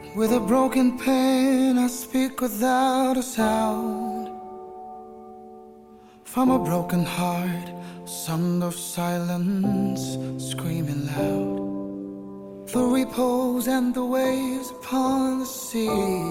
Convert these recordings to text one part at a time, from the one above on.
With a broken pen, I speak without a sound. From a broken heart, sound of silence, screaming loud. The repose and the waves upon the sea.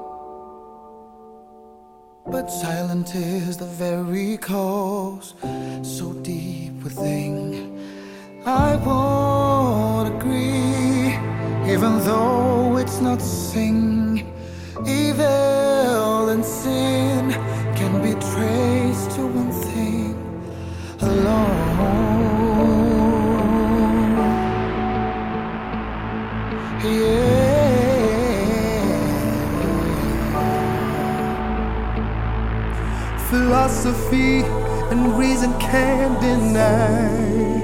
But silent is the very cause, so deep within. I won't agree, even though it's not sing. Evil and sin can be traced to one thing alone. Philosophy and reason can't deny.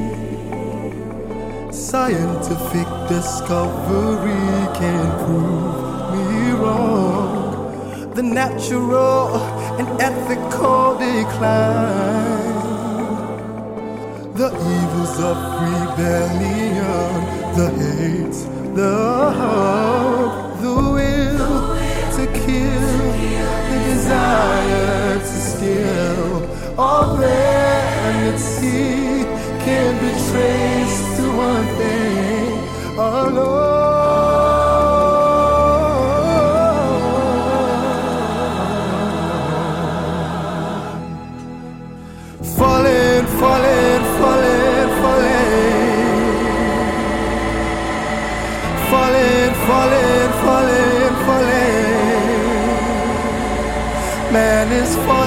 Scientific discovery can prove me wrong. The natural and ethical decline, the evils of rebellion, the hate, the hope, the will to kill, the desire to steal. All vanity can be traced to one thing alone. Falling, falling, falling, falling. Falling, falling, falling, falling. Man is falling.